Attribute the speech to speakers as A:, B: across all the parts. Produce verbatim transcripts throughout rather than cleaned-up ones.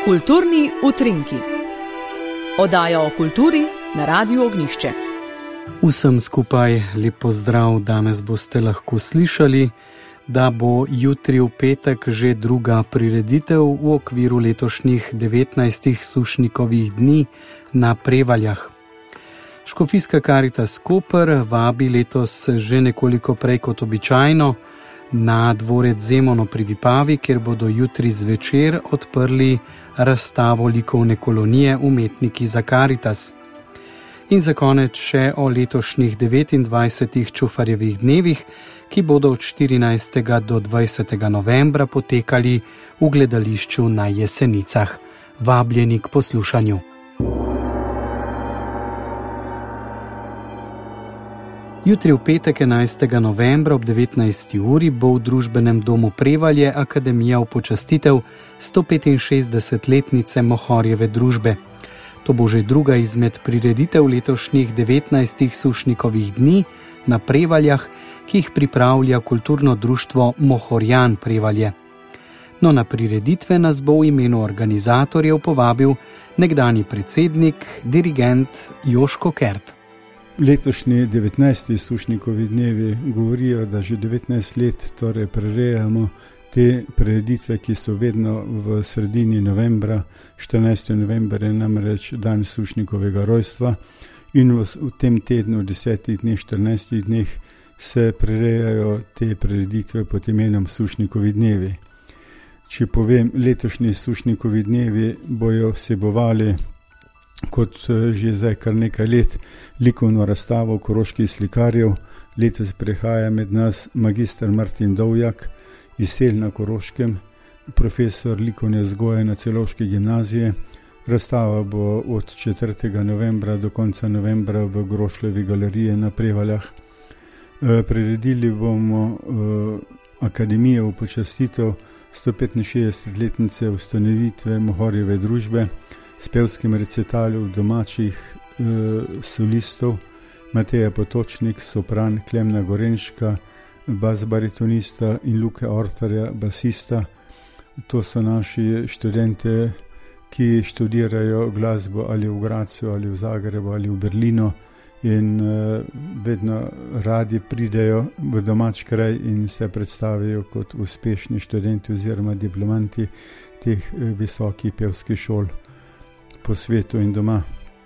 A: Kulturni utrinki. Oddaja o kulturi na Radiu Ognjišče.
B: Vsem skupaj lep pozdrav. Danes boste lahko slišali, da bo jutri v petek že druga prireditev v okviru letošnjih devetnajstih Sušnikovih dni na Prevaljah. Škofijska Karitas Koper vabi letos že nekoliko prej kot običajno na dvorec Zemono pri Vipavi, kjer bodo jutri zvečer odprli razstavo likovne kolonije Umetniki za Karitas. In za konec še o letošnjih devetindvajsetih Čufarjevih dnevih, ki bodo od štirinajstega do dvajsetega novembra potekali v gledališču na Jesenicah. Vabljeni k poslušanju. Jutri v petek enajstega novembra ob devetnajsti uri bo v družbenem domu Prevalje Akademija v počastitev sto petinšestdesetletnice Mohorjeve družbe. To bo že druga izmed prireditev letošnjih devetnajstih Sušnikovih dni na Prevaljah, ki jih pripravlja kulturno društvo Mohorjan Prevalje. No, na prireditve nas bo v imenu organizatorjev povabil nekdanji predsednik, dirigent Joško Kert.
C: Letošnji devetnajsti Sušnikovi dnevi govorijo, da že devetnajst let torej prerejamo te prireditve, ki so vedno v sredini novembra. štirinajsti november je namreč dan Sušnikovega rojstva in v, v tem tednu, desetih dneh, štirinajstih dneh se prirejajo te prireditve pod imenom Sušnikovi dnevi. Če povem, letošnji Sušnikovi dnevi bojo vsebovali kot že zdaj kar nekaj let likovno razstavo koroških slikarjev. Letos prihaja med nas magister Martin Dovjak iz Sel na Koroškem, profesor likovne vzgoje na Celovški gimnaziji. Razstava bo od četrtega novembra do konca novembra v Grošljevi galeriji na Prevaljah. E, priredili bomo e, akademijo v počastitev sto petinšestdesetletnice ustanovitve Mohorjeve družbe s pevskim recitalom domačih e, solistov Mateja Potočnik, sopran, Klemna Gorenška, bas baritonista in Luke Ortarja, basista. To so naši študente, ki študirajo glasbo ali v Gracu, ali v Zagrebu, ali v Berlinu in e, vedno radi pridejo v domač kraj in se predstavijo kot uspešni študenti oziroma diplomanti teh e, visokih pevskih šol po svetu in doma.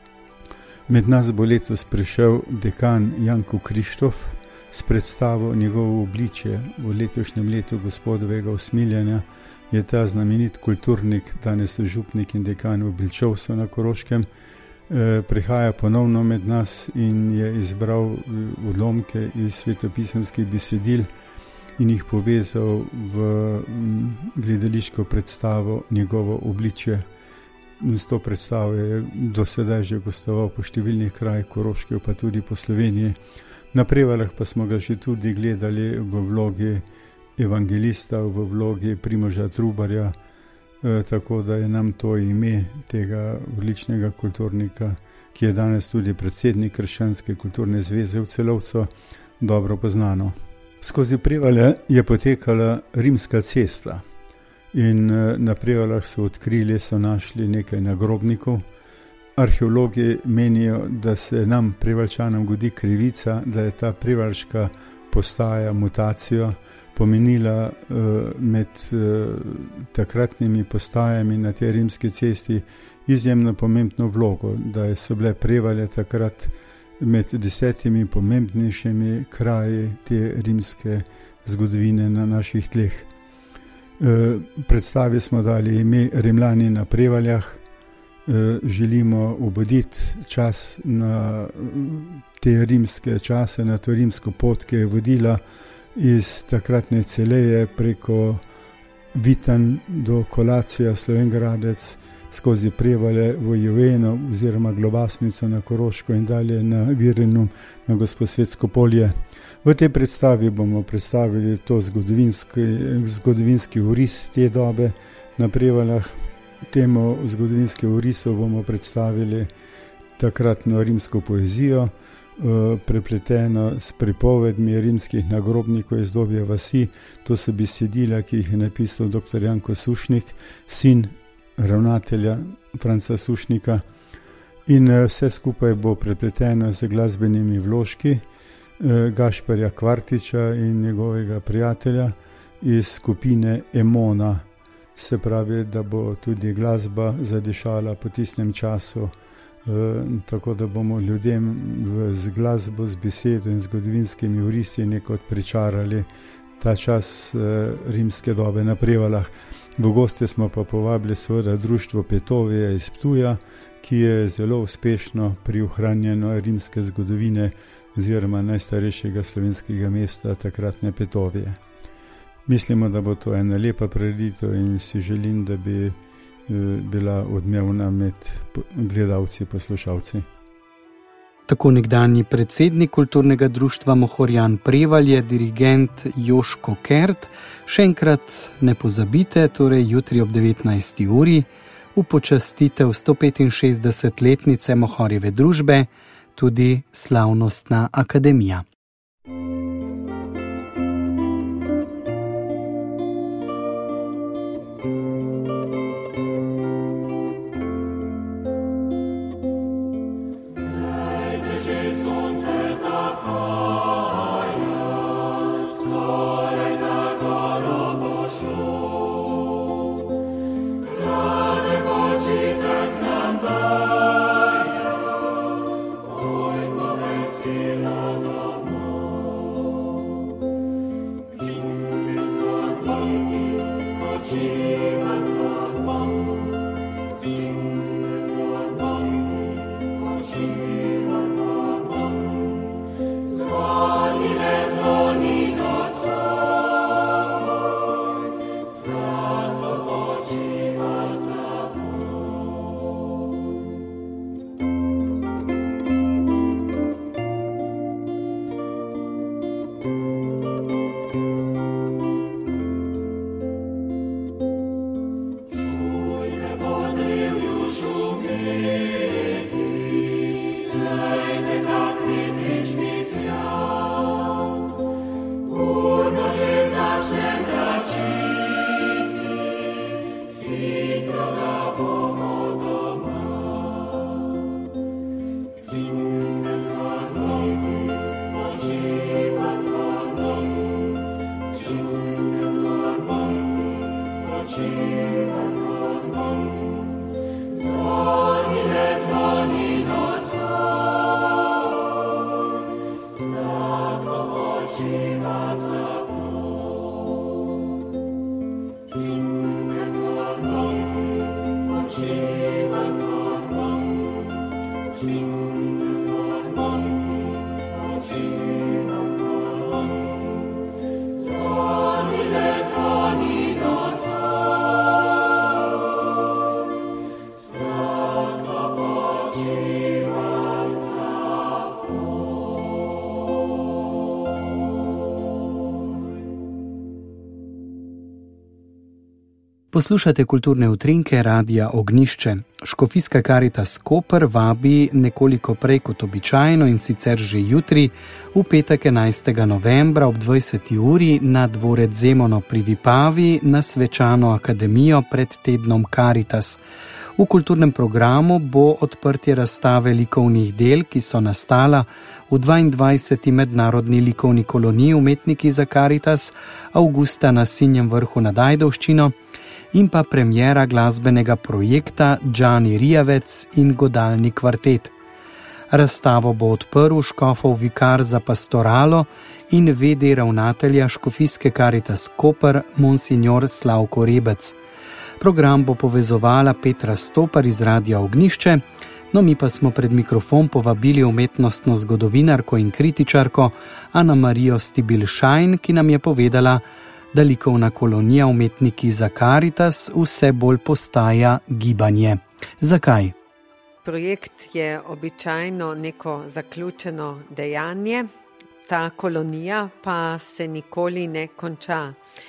C: Med nas bo letos prišel dekan Janko Krištof s predstavo Njegovo obličje. V letošnjem letu gospodovega usmiljanja je ta znamenit kulturnik, danes župnik in dekan v Bilčovcu na Koroškem, eh, prihaja ponovno med nas in je izbral odlomke iz svetopisemskih besedil in jih povezal v m, gledališko predstavo Njegovo obličje. S to predstavo je do sedaj že gostoval po številnih krajih Koroške, pa tudi po Sloveniji. Na Prevaljah pa smo ga že tudi gledali v vlogi evangelista, v vlogi Primoža Trubarja, e, tako da je nam to ime tega odličnega kulturnika, ki je danes tudi predsednik Krščanske kulturne zveze v Celovcu, dobro poznano. Skozi Prevalje je potekala rimska cesta. In na Prevaljah so odkrili, so našli nekaj nagrobnikov. Arheologi menijo, da se nam, Prevaljčanom, godi krivica, da je ta prevaljška postaja mutacijo pomenila uh, med uh, takratnimi postajami na tej rimski cesti izjemno pomembno vlogo, da so bile Prevalje takrat med desetimi pomembnejšimi kraji te rimske zgodovine na naših tleh. Predstavi smo dali ime Rimljani na Prevaljah. Želimo obuditi čas na te rimske čase, na to rimsko pot, ki je vodila iz takratne Celeje preko Vitanj do Kolacija, Slovengradec, skozi Prevalje v Joveno oziroma Globasnico na Koroško in dalje na Virinum na Gosposvetsko polje. V tej predstavi bomo predstavili to zgodovinski, zgodovinski oris te dobe na Prevaljah. Temu zgodovinske orisov bomo predstavili takratno rimsko poezijo, prepleteno s pripovedmi rimskih nagrobnikov iz dobja vasi. To so besedila, ki jih je napisal doktor Janko Sušnik, sin ravnatelja Franca Sušnika. In vse skupaj bo prepleteno z glasbenimi vložki Gašparja Kvartiča in njegovega prijatelja iz skupine Emona. Se pravi, da bo tudi glasba zadešala po tistem času, tako da bomo ljudem z glasbo, z besedo in zgodovinskimi vrisi nekot pričarali ta čas rimske dobe na Prevalah. V goste smo pa povabili seveda društvo Petovija iz Ptuja, ki je zelo uspešno pri ohranjanju rimske zgodovine oziroma najstarejšega slovenskega mesta takratne Petovije. Mislimo, da bo to ena lepa prireditev in si želim, da bi bila odmevna med gledalci, poslušalci.
B: Tako nekdanji predsednik kulturnega društva Mohorjan Prevalje, dirigent Joško Kert. Še enkrat ne pozabite, torej jutri ob devetnajsti uri v počastitev sto petinšestdesetletnice Mohorjeve družbe tudi slavnostna akademija. Poslušate kulturne utrinke Radia Ognjišče. Škofijska Karitas Koper vabi nekoliko prej kot običajno in sicer že jutri, v petek enajstega novembra ob dvajseti uri na dvorec Zemono pri Vipavi na svečano akademijo pred tednom Karitas. V kulturnem programu bo odprtje razstave likovnih del, ki so nastala v dvaindvajseti mednarodni likovni koloniji Umetniki za Karitas avgusta na Sinjem vrhu nad Ajdovščino, in pa premiera glasbenega projekta Džani Rijavec in godalni kvartet. Razstavo bo odprl škofov vikar za pastoralo in vede ravnatelja Škofijske Karitas Koper monsignor Slavko Rebec. Program bo povezovala Petra Stopar iz Radia Ognjišče, no mi pa smo pred mikrofon povabili umetnostno zgodovinarko in kritičarko Ana Marijo Stibilšajn, ki nam je povedala, da likovna kolonija Umetniki za Karitas vse bolj postaja gibanje. Zakaj?
D: Projekt je običajno neko zaključeno dejanje, ta kolonija pa se nikoli ne konča.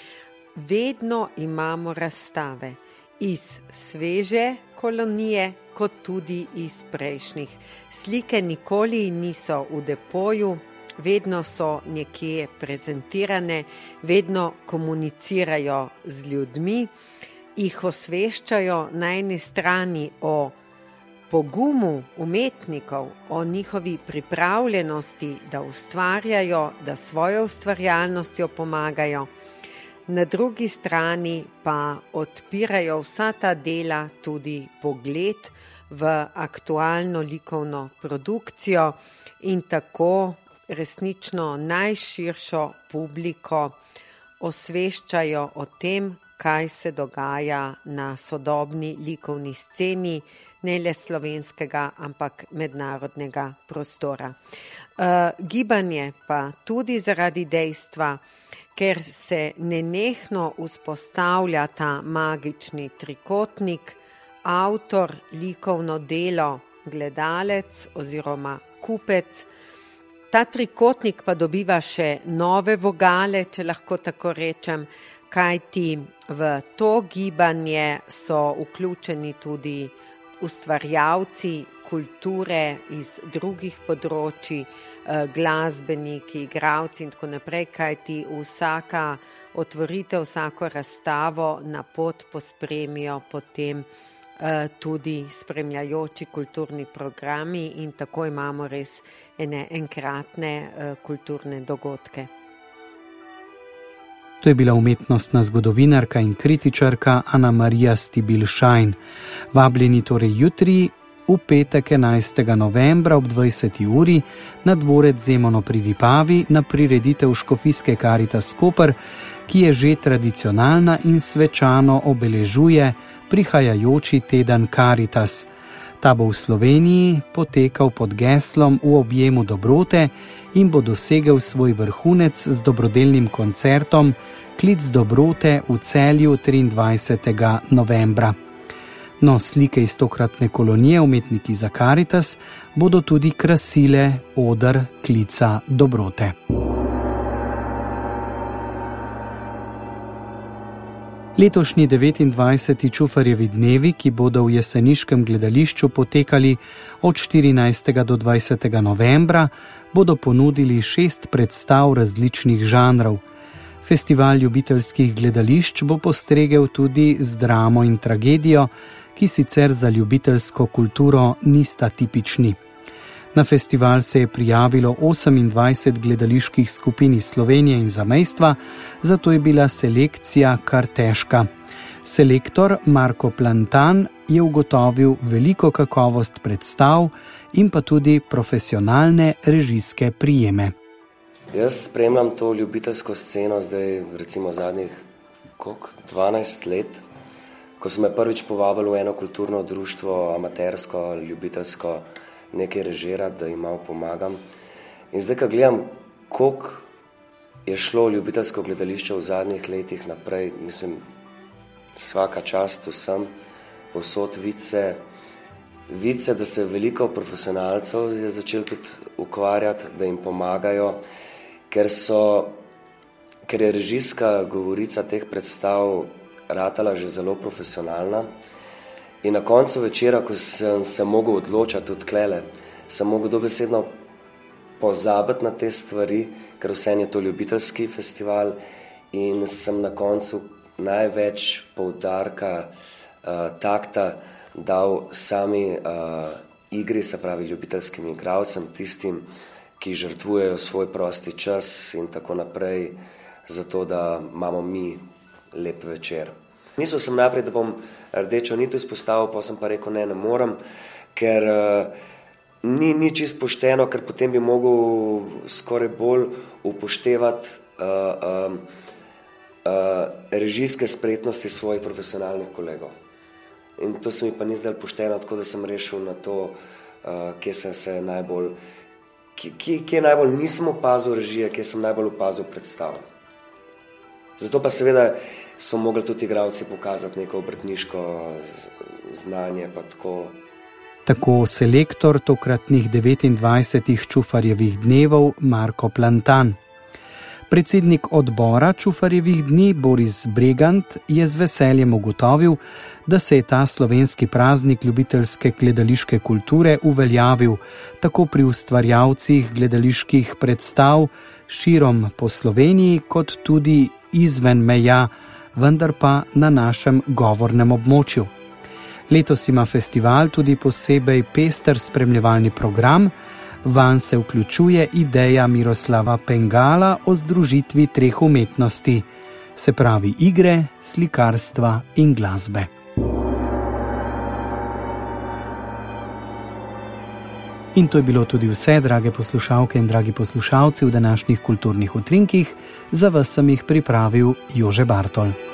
D: Vedno imamo razstave iz sveže kolonije, kot tudi iz prejšnjih. Slike nikoli niso v depoju, vedno so nekje prezentirane, vedno komunicirajo z ljudmi jih osveščajo na eni strani o pogumu umetnikov, o njihovi pripravljenosti, da ustvarjajo, da svojo ustvarjalnostjo pomagajo, na drugi strani pa odpirajo vsa ta dela tudi pogled v aktualno likovno produkcijo in tako resnično najširšo publiko osveščajo o tem, kaj se dogaja na sodobni likovni sceni, ne le slovenskega, ampak mednarodnega prostora. Uh, gibanje pa tudi zaradi dejstva, ker se nenehno vzpostavlja ta magični trikotnik, avtor, likovno delo, gledalec oziroma kupec. Ta trikotnik pa dobiva še nove vogale, če lahko tako rečem, kajti v to gibanje so vključeni tudi ustvarjalci kulture iz drugih področji, glasbeniki, igralci in tako naprej, kajti vsaka otvoritev, vsako razstavo na pot pospremijo potem tudi spremljajoči kulturni programi in tako imamo res ene enkratne kulturne dogodke.
B: To je bila umetnostna zgodovinarka in kritičarka Ana Marija Stibilšajn. Vabljeni torej jutri, v petek enajstega novembra ob dvajseti uri na dvorec Zemono pri Vipavi na prireditev Škofijske Karitas Koper, ki je že tradicionalna in svečano obeležuje prihajajoči teden Karitas. Ta bo v Sloveniji potekal pod geslom V objemu dobrote in bo dosegel svoj vrhunec z dobrodelnim koncertom Klic dobrote v Celju triindvajsetega novembra. No, slike iz tokratne kolonije Umetniki za Karitas bodo tudi krasile oder Klica dobrote. Letošnji devetindvajseti Čufarjevi dnevi, ki bodo v jeseniškem gledališču potekali od štirinajstega do dvajsetega novembra, bodo ponudili šest predstav različnih žanrov. Festival ljubiteljskih gledališč bo postregel tudi z dramo in tragedijo, ki sicer za ljubiteljsko kulturo nista tipični. Na festival se je prijavilo osemindvajset gledaliških skupin iz Slovenije in zamejstva, zato je bila selekcija kar težka. Selektor Marko Plantan je ugotovil veliko kakovost predstav in pa tudi profesionalne režijske prijeme.
E: Jaz spremljam to ljubiteljsko sceno zdaj recimo zadnjih koliko, dvanajst let, ko so me prvič povabili v eno kulturno društvo, amatersko, ljubiteljsko, nekaj režirati, da jim malo pomagam. In zdaj, ko gledam, koliko je šlo ljubiteljsko gledališče v zadnjih letih naprej, mislim, svaka čast vsem, povsod vice, vice, da se veliko profesionalcev je začel tudi ukvarjati, da jim pomagajo, ker so, ker je režijska govorica teh predstav ratala že zelo profesionalna. In na koncu večera, ko sem se mogel odločati od klele, sem mogel dobesedno pozabiti na te stvari, ker vseeno je to ljubiteljski festival in sem na koncu največ poudarka, uh, takta dal sami uh, igri, se pravi ljubiteljskim igralcem, tistim, ki žrtvujejo svoj prosti čas in tako naprej, zato da imamo mi lep večer. Mislil sem najprej, da bom rdečo nit izpostavil, pa sem pa rekel, ne, ne morem, ker uh, ni, ni čist pošteno, ker potem bi mogel skoraj bolj upoštevati uh, um, uh, režijske spretnosti svojih profesionalnih kolegov. In to se mi pa ni zdaj pošteno, tako da sem rešil na to, uh, kje sem se najbolj, kje, kje najbolj nisem opazil režije, kje sem najbolj opazil predstav. Zato pa seveda so mogli tudi igralci pokazati neko obrtniško znanje, pa tako.
B: Tako selektor tokratnih devetindvajsetih Čufarjevih dnevov Marko Plantan. Predsednik odbora Čufarjevih dni Boris Bregant je z veseljem ugotovil, da se je ta slovenski praznik ljubiteljske gledališke kulture uveljavil tako pri ustvarjalcih gledaliških predstav širom po Sloveniji, kot tudi izven meja vendar pa na našem govornem območju. Letos ima festival tudi posebej pester spremljevalni program, vanj se vključuje ideja Miroslava Pengala o združitvi treh umetnosti, se pravi igre, slikarstva in glasbe. In to je bilo tudi vse, drage poslušalke in dragi poslušalci, v današnjih kulturnih utrinkih. Za vas sem jih pripravil Jože Bartol.